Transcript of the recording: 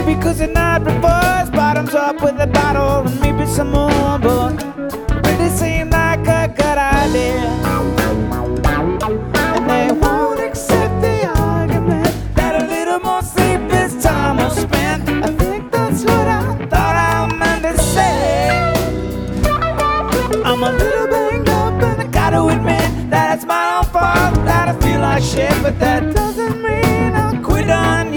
Because the night before bottoms up with a bottle and maybe some more, but it really seemed like a good idea. And they won't accept the argument that a little more sleep is time well spent. I think that's what I thought I meant to say. I'm a little banged up and I gotta admit that it's my own fault that I feel like shit, but that doesn't mean I quit on